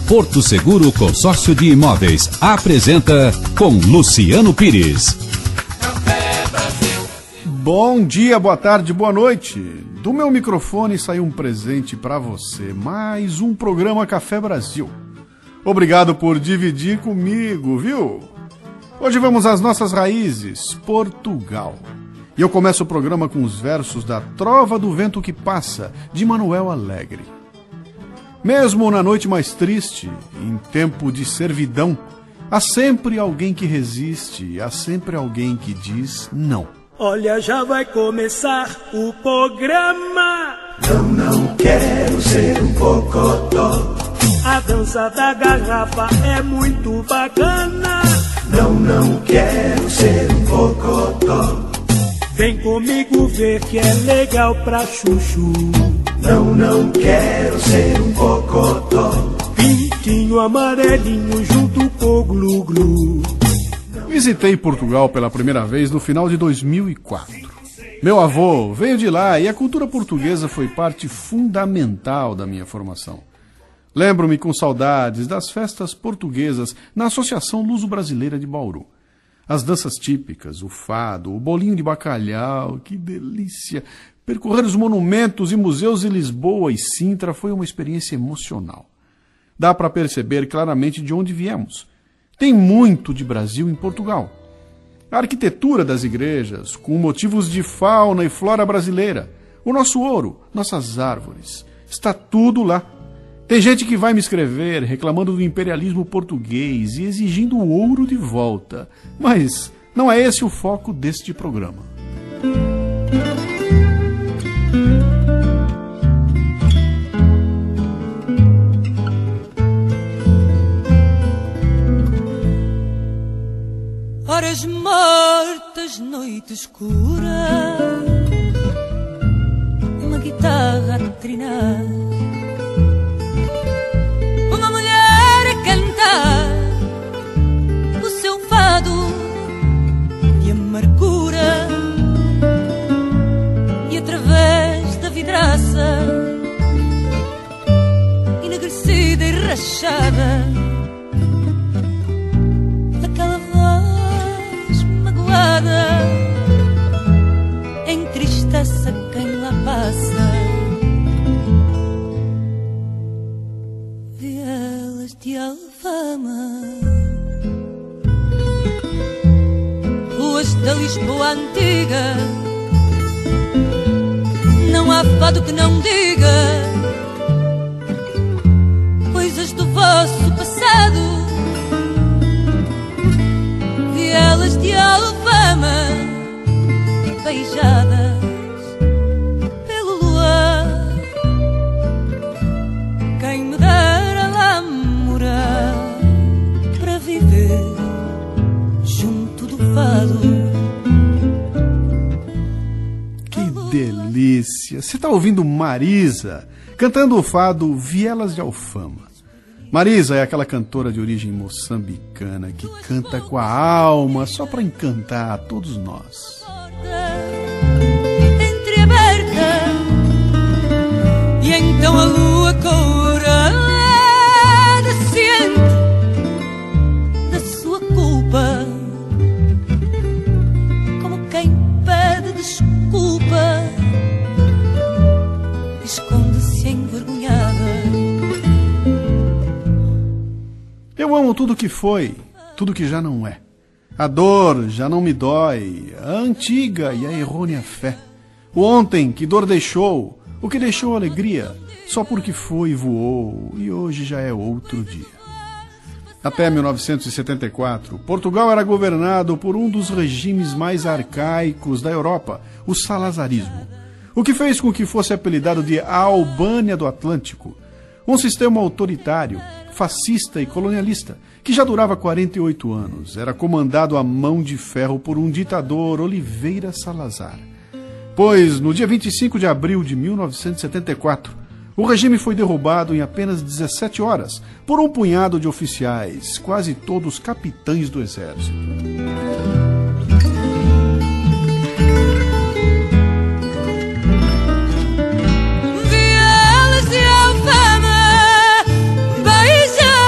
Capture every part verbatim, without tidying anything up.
Porto Seguro Consórcio de Imóveis apresenta com Luciano Pires. Bom dia, boa tarde, boa noite. Do meu microfone saiu um presente para você. Mais um programa Café Brasil. Obrigado por dividir comigo, viu? Hoje vamos às nossas raízes, Portugal. E eu começo o programa com os versos da Trova do Vento que Passa, de Manuel Alegre. Mesmo na noite mais triste, em tempo de servidão, há sempre alguém que resiste, há sempre alguém que diz não. Olha, já vai começar o programa. Não, não quero ser um cocotó. A dança da garrafa é muito bacana. Não, não quero ser um cocotó. Vem comigo ver que é legal pra chuchu. Não, não quero ser um cocotó. Pintinho amarelinho junto com glu-glu. Visitei Portugal pela primeira vez no final de dois mil e quatro. Meu avô veio de lá e a cultura portuguesa foi parte fundamental da minha formação. Lembro-me com saudades das festas portuguesas na Associação Luso-Brasileira de Bauru. As danças típicas, o fado, o bolinho de bacalhau, que delícia! Percorrer os monumentos e museus de Lisboa e Sintra foi uma experiência emocional. Dá para perceber claramente de onde viemos. Tem muito de Brasil em Portugal. A arquitetura das igrejas, com motivos de fauna e flora brasileira, o nosso ouro, nossas árvores, está tudo lá. Tem gente que vai me escrever reclamando do imperialismo português e exigindo o ouro de volta. Mas não é esse o foco deste programa. Horas mortas, noite escura, uma guitarra a trinar, uma mulher a cantar o seu fado de amargura, e através da vidraça enegrecida e rachada, aquela voz magoada entristece quem lá passa. Vielas de Alfama, ruas da Lisboa antiga, não há fado que não diga coisas do vosso passado. Vielas de Alfama, beijadas pelo luar, quem me dera lá morar para viver junto do fado. Que delícia! Você está ouvindo Marisa cantando o fado Vielas de Alfama. Marisa é aquela cantora de origem moçambicana que canta com a alma só para encantar a todos nós. Entreaberta, e então a lua courada ciente da sua culpa, como quem pede desculpa, esconde-se envergonhada. Eu amo tudo que foi, tudo que já não é. A dor já não me dói, a antiga e a errônea fé. O ontem que dor deixou, o que deixou alegria, só porque foi e voou, e hoje já é outro dia. Até mil novecentos e setenta e quatro, Portugal era governado por um dos regimes mais arcaicos da Europa, o salazarismo, o que fez com que fosse apelidado de a Albânia do Atlântico, um sistema autoritário, fascista e colonialista, que já durava quarenta e oito anos, era comandado à mão de ferro por um ditador, Oliveira Salazar. Pois, no dia vinte e cinco de abril de mil novecentos e setenta e quatro, o regime foi derrubado em apenas dezessete horas por um punhado de oficiais, quase todos capitães do exército. Vielas de Alfama, beija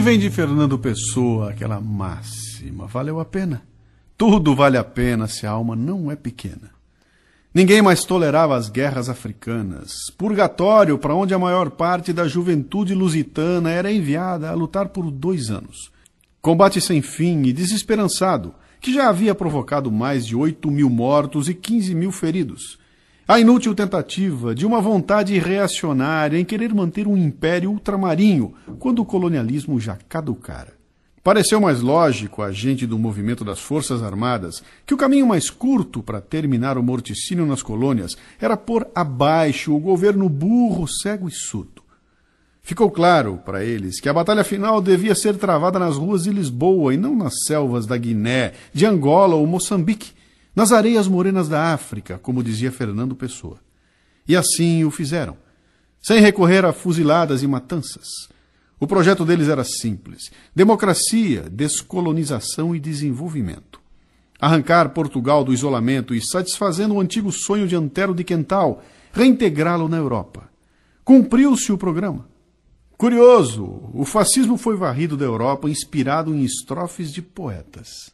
vem de Fernando Pessoa aquela máxima: valeu a pena. Tudo vale a pena se a alma não é pequena. Ninguém mais tolerava as guerras africanas, purgatório para onde a maior parte da juventude lusitana era enviada a lutar por dois anos. Combate sem fim e desesperançado, que já havia provocado mais de oito mil mortos e quinze mil feridos. A inútil tentativa de uma vontade reacionária em querer manter um império ultramarinho quando o colonialismo já caducara. Pareceu mais lógico a gente do movimento das Forças Armadas que o caminho mais curto para terminar o morticínio nas colônias era pôr abaixo o governo burro, cego e surdo. Ficou claro para eles que a batalha final devia ser travada nas ruas de Lisboa e não nas selvas da Guiné, de Angola ou Moçambique, nas areias morenas da África, como dizia Fernando Pessoa. E assim o fizeram, sem recorrer a fuziladas e matanças. O projeto deles era simples: democracia, descolonização e desenvolvimento. Arrancar Portugal do isolamento e, satisfazendo o antigo sonho de Antero de Quental, reintegrá-lo na Europa. Cumpriu-se o programa. Curioso, o fascismo foi varrido da Europa inspirado em estrofes de poetas.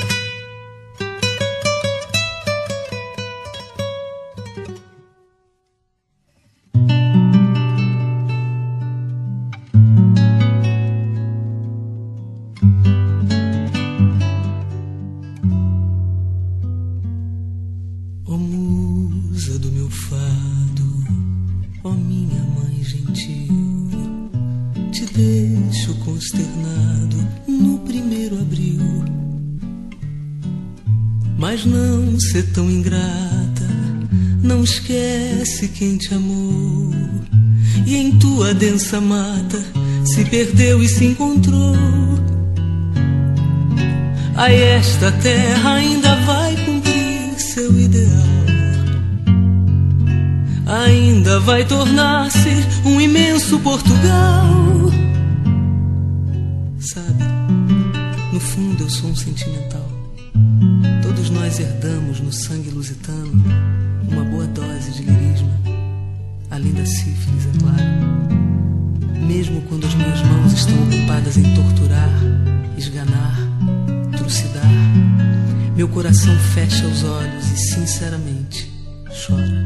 Mas não ser tão ingrata, não esquece quem te amou. E em tua densa mata se perdeu e se encontrou. Aí esta terra ainda vai cumprir seu ideal, ainda vai tornar-se um imenso Portugal. Sabe, no fundo eu sou um sentimental. Todos nós herdamos no sangue lusitano uma boa dose de lirismo, além da sífilis, é claro. Mesmo quando as minhas mãos estão ocupadas em torturar, esganar, trucidar, meu coração fecha os olhos e sinceramente chora.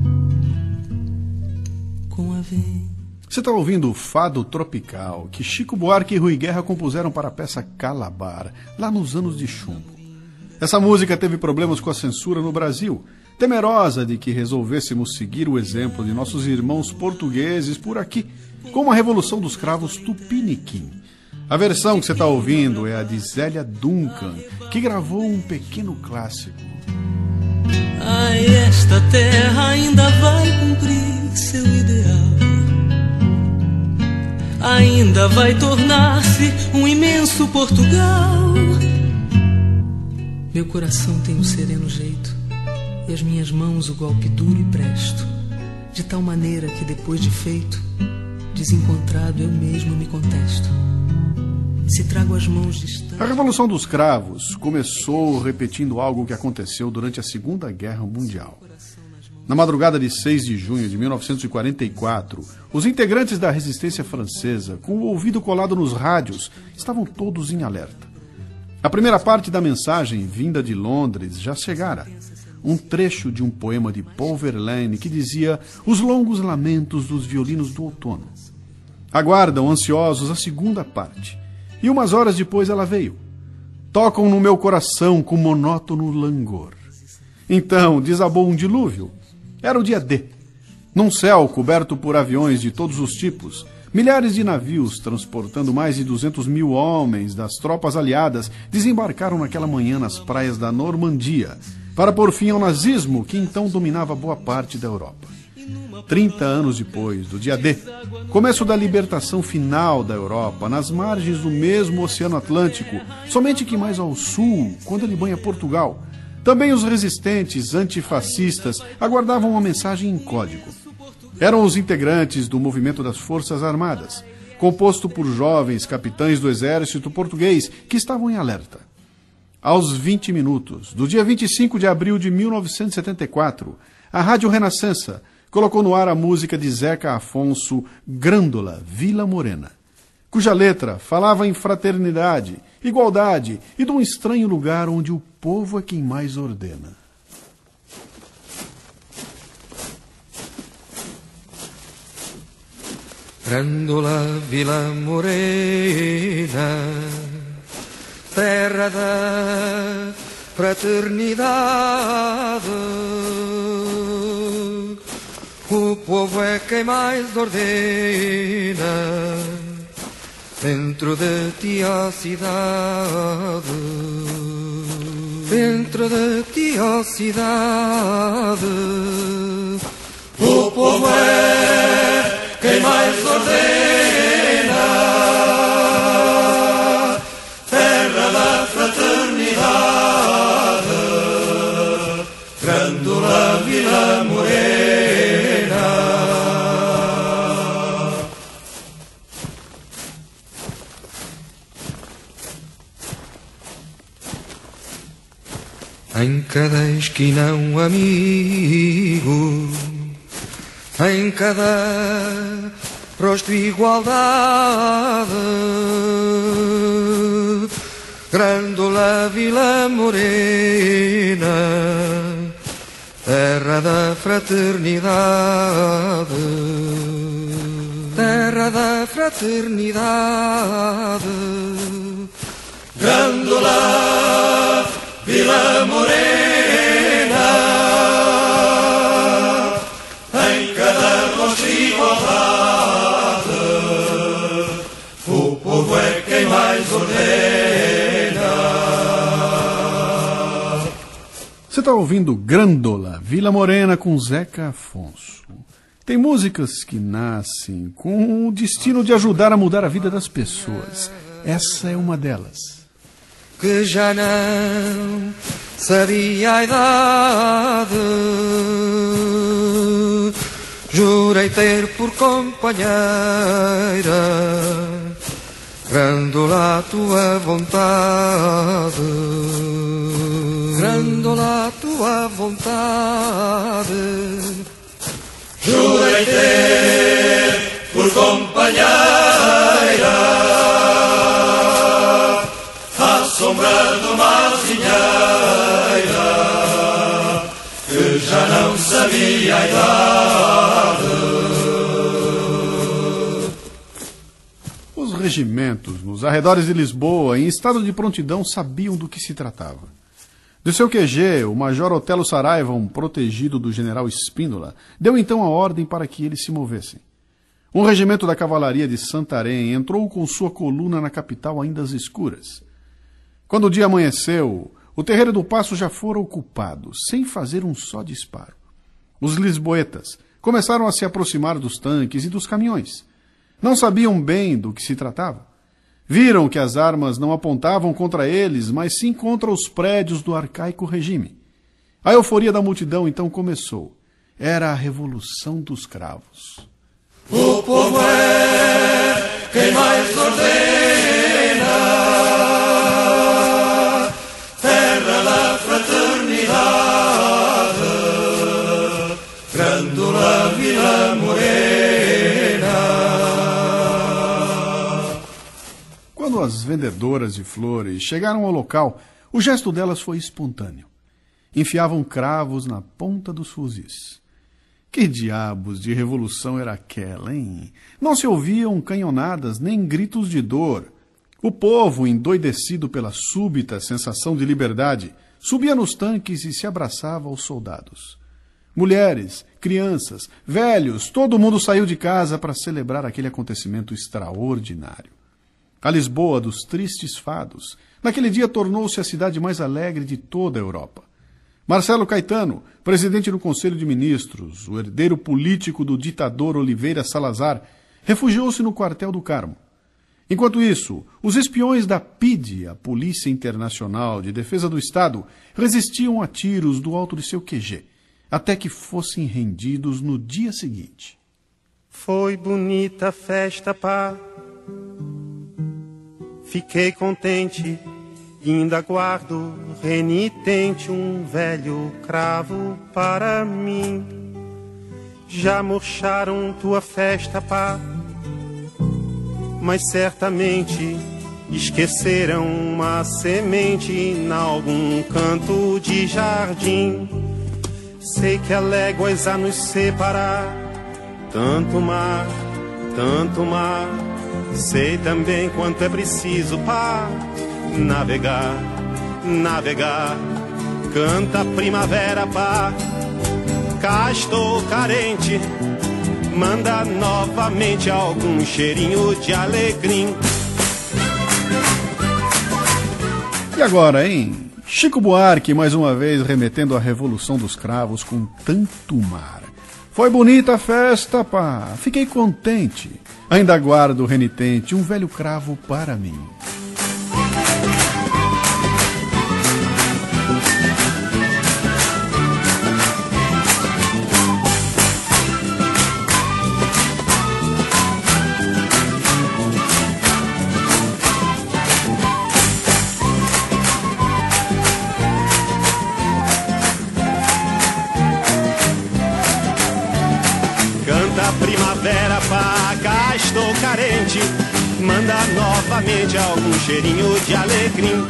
Com a vem. Você está ouvindo o Fado Tropical, que Chico Buarque e Rui Guerra compuseram para a peça Calabar, lá nos anos de chumbo. Essa música teve problemas com a censura no Brasil, temerosa de que resolvêssemos seguir o exemplo de nossos irmãos portugueses por aqui, como a Revolução dos Cravos Tupiniquim. A versão que você está ouvindo é a de Zélia Duncan, que gravou um pequeno clássico. Ai, esta terra ainda vai cumprir seu ideal, ainda vai tornar-se um imenso Portugal. Meu coração tem um sereno jeito e as minhas mãos o golpe duro e presto, de tal maneira que depois de feito, desencontrado eu mesmo me contesto. Se trago as mãos distantes... A Revolução dos Cravos começou repetindo algo que aconteceu durante a Segunda Guerra Mundial. Na madrugada de seis de junho de mil novecentos e quarenta e quatro, os integrantes da resistência francesa, com o ouvido colado nos rádios, estavam todos em alerta. A primeira parte da mensagem, vinda de Londres, já chegara. Um trecho de um poema de Paul Verlaine que dizia os longos lamentos dos violinos do outono. Aguardam ansiosos a segunda parte. E umas horas depois ela veio. Tocam no meu coração com monótono langor. Então desabou um dilúvio. Era o dia D. Num céu coberto por aviões de todos os tipos, milhares de navios transportando mais de duzentos mil homens das tropas aliadas desembarcaram naquela manhã nas praias da Normandia para pôr fim ao nazismo que então dominava boa parte da Europa. Trinta anos depois do dia D, começo da libertação final da Europa nas margens do mesmo Oceano Atlântico, somente que mais ao sul, quando ele banha Portugal, também os resistentes antifascistas aguardavam uma mensagem em código. Eram os integrantes do movimento das Forças Armadas, composto por jovens capitães do exército português que estavam em alerta. Aos vinte minutos do dia vinte e cinco de abril de mil novecentos e setenta e quatro, a Rádio Renascença colocou no ar a música de Zeca Afonso, Grândola, Vila Morena. cuja letra falava em fraternidade, igualdade e de um estranho lugar onde o povo é quem mais ordena. Grândola Vila Morena, terra da fraternidade, o povo é quem mais ordena, dentro de ti a cidade, dentro de ti a cidade, o povo é quem mais ordena, terra da fraternidade, Grândola Vila Morena. Em cada esquina um amigo, em cada rosto igualdade, Grândola Vila Morena, terra da fraternidade, terra da fraternidade, Grândola Vila Morena. Igualdade, o povo é quem mais ordena. Você está ouvindo Grândola Vila Morena com Zeca Afonso. Tem músicas que nascem com o destino de ajudar a mudar a vida das pessoas. Essa é uma delas. Que já não sabia a idade, jurei ter por companheira Grândola a tua vontade, Grândola a tua vontade, jurei ter por companheira a sombra de uma zinheira que já não sabia a idade. Os regimentos nos arredores de Lisboa, em estado de prontidão, sabiam do que se tratava. Do seu Q G, o major Otelo Saraiva, um protegido do general Espíndola, deu então a ordem para que eles se movessem. Um regimento da cavalaria de Santarém entrou com sua coluna na capital ainda às escuras. Quando o dia amanheceu, o terreiro do Paço já fora ocupado, sem fazer um só disparo. Os lisboetas começaram a se aproximar dos tanques e dos caminhões. Não sabiam bem do que se tratava. Viram que as armas não apontavam contra eles, mas sim contra os prédios do arcaico regime. A euforia da multidão então começou. Era a Revolução dos Cravos. O povo é quem mais ordena, terra da fraternidade, Grândola Vila Morena. Quando as vendedoras de flores chegaram ao local, o gesto delas foi espontâneo. Enfiavam cravos na ponta dos fuzis. Que diabos de revolução era aquela, hein? Não se ouviam canhonadas nem gritos de dor. O povo, endoidecido pela súbita sensação de liberdade, subia nos tanques e se abraçava aos soldados. Mulheres, crianças, velhos, todo mundo saiu de casa para celebrar aquele acontecimento extraordinário. A Lisboa dos tristes fados, naquele dia tornou-se a cidade mais alegre de toda a Europa. Marcelo Caetano, presidente do Conselho de Ministros, o herdeiro político do ditador Oliveira Salazar, refugiou-se no quartel do Carmo. Enquanto isso, os espiões da P I D, a Polícia Internacional de Defesa do Estado, resistiam a tiros do alto de seu Q G, até que fossem rendidos no dia seguinte. Foi bonita a festa, pá. Fiquei contente. Ainda guardo renitente um velho cravo para mim. Já murcharam tua festa, pá. mas certamente esqueceram uma semente em algum canto de jardim. Sei que há léguas a nos separar, tanto mar, tanto mar. Sei também quanto é preciso para navegar, navegar. Canta a primavera, pá, cá estou carente. Manda novamente algum cheirinho de alegria. E agora, hein? Chico Buarque, mais uma vez, remetendo à Revolução dos Cravos com tanto mar. Foi bonita a festa, pá, fiquei contente. Ainda guardo, renitente, um velho cravo para mim. Primavera, pá, cá estou carente. Manda novamente algum cheirinho de alegria.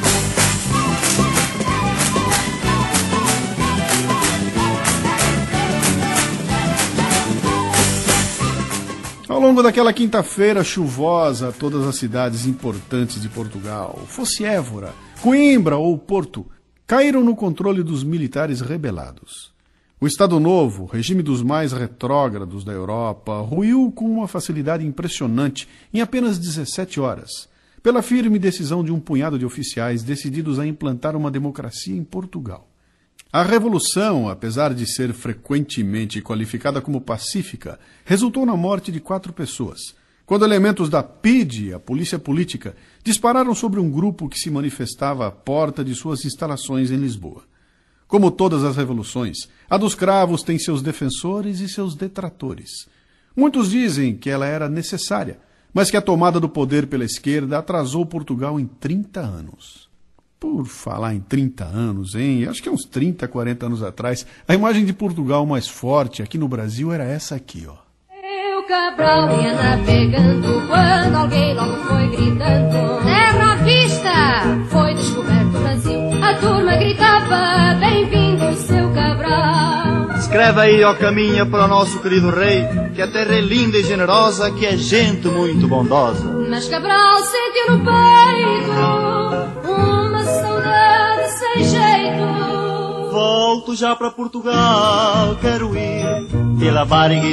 Ao longo daquela quinta-feira chuvosa, todas as cidades importantes de Portugal, fosse Évora, Coimbra ou Porto, caíram no controle dos militares rebelados. O Estado Novo, regime dos mais retrógrados da Europa, ruiu com uma facilidade impressionante em apenas dezessete horas, pela firme decisão de um punhado de oficiais decididos a implantar uma democracia em Portugal. A Revolução, apesar de ser frequentemente qualificada como pacífica, resultou na morte de quatro pessoas, quando elementos da P I D, a Polícia Política, dispararam sobre um grupo que se manifestava à porta de suas instalações em Lisboa. Como todas as revoluções, a dos cravos tem seus defensores e seus detratores. Muitos dizem que ela era necessária, mas que a tomada do poder pela esquerda atrasou Portugal em trinta anos. Por falar em trinta anos, hein? Acho que uns trinta, quarenta anos atrás, a imagem de Portugal mais forte aqui no Brasil era essa aqui, ó. O Cabral ia navegando quando alguém logo foi gritando: terra à vista! Foi descoberto o Brasil. A turma gritava: bem-vindo, seu Cabral. Escreve aí, ó, caminha para o nosso querido rei, que a terra é linda e generosa, que é gente muito bondosa. Mas Cabral sentiu no peito uma saudade sem jeito. Volto já para Portugal, quero ir pela Varig.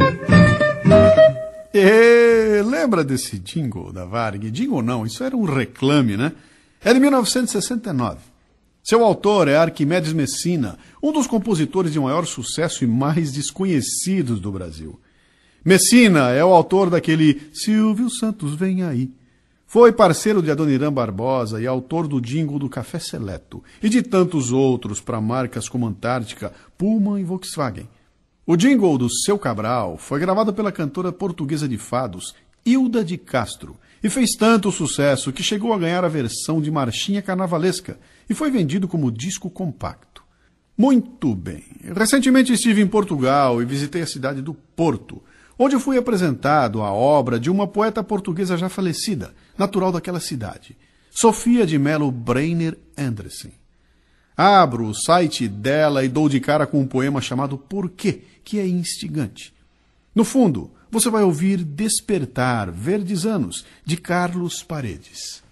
E lembra desse jingle da Varig? Jingle não, isso era um reclame, né? É de mil novecentos e sessenta e nove. Seu autor é Arquimedes Messina, um dos compositores de maior sucesso e mais desconhecidos do Brasil. Messina é o autor daquele Silvio Santos Vem Aí. Foi parceiro de Adoniran Barbosa e autor do jingle do Café Seleto e de tantos outros para marcas como Antártica, Pullman e Volkswagen. O jingle do Seu Cabral foi gravado pela cantora portuguesa de fados, Hilda de Castro, e fez tanto sucesso que chegou a ganhar a versão de marchinha carnavalesca e foi vendido como disco compacto. Muito bem. Recentemente estive em Portugal e visitei a cidade do Porto, onde fui apresentado a obra de uma poeta portuguesa já falecida, natural daquela cidade, Sofia de Mello Breiner Andressen. Abro o site dela e dou de cara com um poema chamado Porquê, que é instigante. No fundo, você vai ouvir Despertar, Verdes Anos, de Carlos Paredes.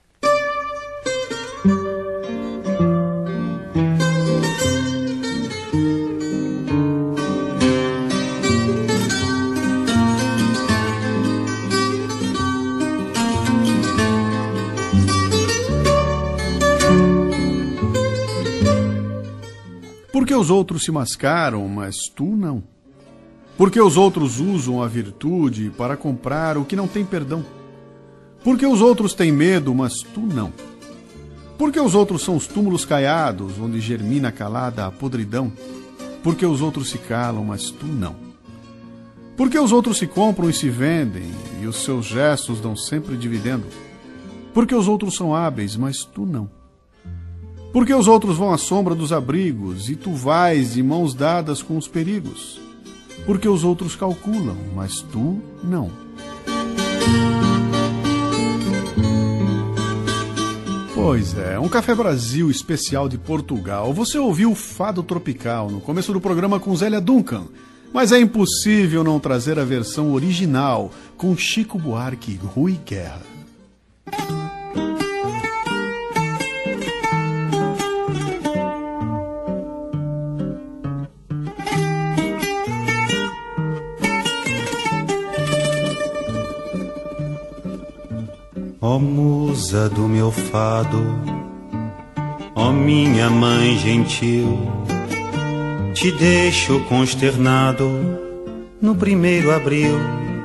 Porque os outros se mascaram, mas tu não. Porque os outros usam a virtude para comprar o que não tem perdão. Porque os outros têm medo, mas tu não. Porque os outros são os túmulos caiados, onde germina calada a podridão. Porque os outros se calam, mas tu não. Porque os outros se compram e se vendem, e os seus gestos dão sempre dividendo. Porque os outros são hábeis, mas tu não. Porque os outros vão à sombra dos abrigos, e tu vais de mãos dadas com os perigos. Porque os outros calculam, mas tu não. Pois é, um Café Brasil especial de Portugal. Você ouviu o Fado Tropical no começo do programa com Zélia Duncan, mas é impossível não trazer a versão original com Chico Buarque e Rui Guerra. Ó musa do meu fado, ó minha mãe gentil, te deixo consternado no primeiro abril.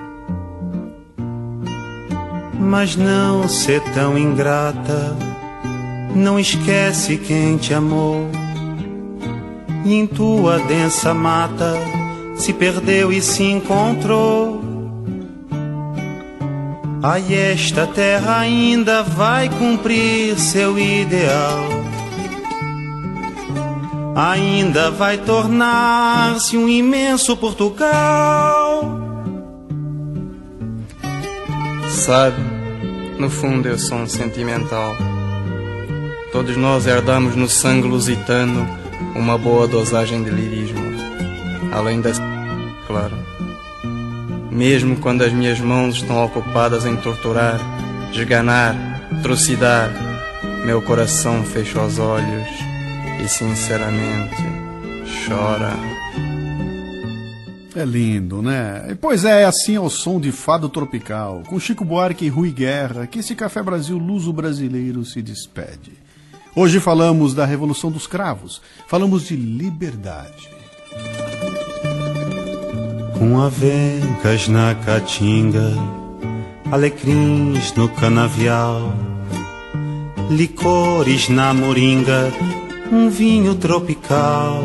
Mas não ser tão ingrata, não esquece quem te amou, e em tua densa mata se perdeu e se encontrou. Ai, esta terra ainda vai cumprir seu ideal, ainda vai tornar-se um imenso Portugal. Sabe, no fundo eu sou um sentimental. Todos nós herdamos no sangue lusitano uma boa dosagem de lirismo, além da... claro. Mesmo quando as minhas mãos estão ocupadas em torturar, esganar, trucidar, meu coração fecha os olhos e sinceramente chora. É lindo, né? Pois é, assim ao som de Fado Tropical, com Chico Buarque e Rui Guerra, que esse Café Brasil luso-brasileiro se despede. Hoje falamos da Revolução dos Cravos, falamos de liberdade. Com avencas na caatinga, alecrins no canavial, licores na moringa, um vinho tropical.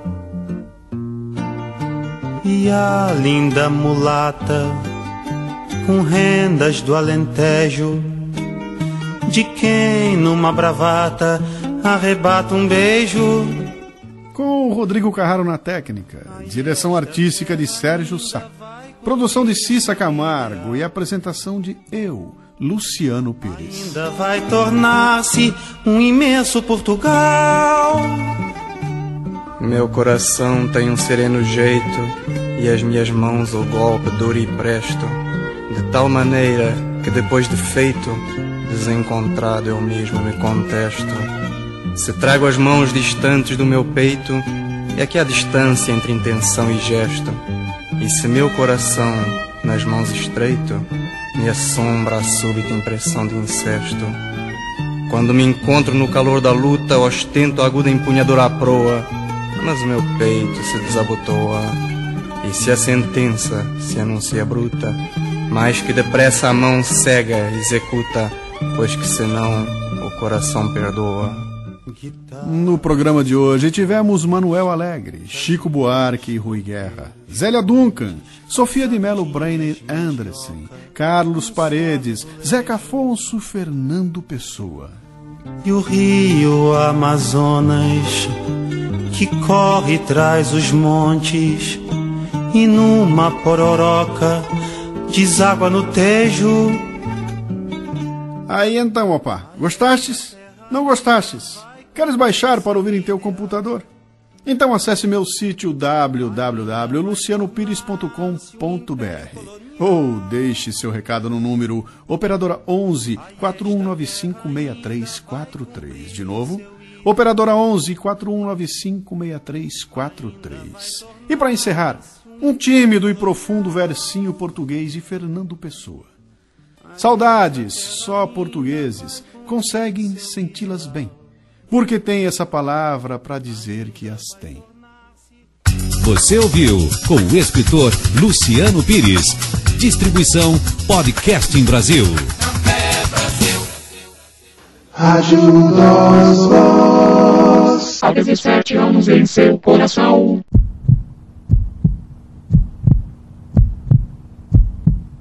E a linda mulata, com rendas do Alentejo, de quem numa bravata arrebata um beijo. Com o Rodrigo Carraro na técnica, direção artística de Sérgio Sá, produção de Cissa Camargo e apresentação de eu, Luciano Pires. Ainda vai tornar-se um imenso Portugal. Meu coração tem um sereno jeito e as minhas mãos o golpe duro e presto, de tal maneira que depois de feito, desencontrado eu mesmo me contesto. Se trago as mãos distantes do meu peito, é que há distância entre intenção e gesto. E se meu coração nas mãos estreito, me assombra a súbita impressão de incesto. Quando me encontro no calor da luta, ostento a aguda empunhadura à proa, mas o meu peito se desabotoa. E se a sentença se anuncia bruta, mais que depressa a mão cega executa, pois que senão o coração perdoa. No programa de hoje tivemos Manuel Alegre, Chico Buarque e Rui Guerra, Zélia Duncan, Sofia de Mello Breiner Anderson, Carlos Paredes, Zeca Afonso, Fernando Pessoa. E o rio Amazonas, que corre traz os montes, e numa pororoca deságua no Tejo. Aí então, opa, gostastes? Não gostastes? Queres baixar para ouvir em teu computador? Então acesse meu sítio w w w ponto luciano pires ponto com ponto b r ou deixe seu recado no número operadora onze, quatro um nove cinco, seis três quatro três. De novo, operadora onze, quatro um nove cinco, seis três quatro três. E para encerrar, um tímido e profundo versinho português de Fernando Pessoa. Saudades, só portugueses conseguem senti-las bem, porque tem essa palavra para dizer que as tem. Você ouviu com o escritor Luciano Pires. Distribuição Podcasting Brasil. Ajuda-os, há dezessete anos em seu coração.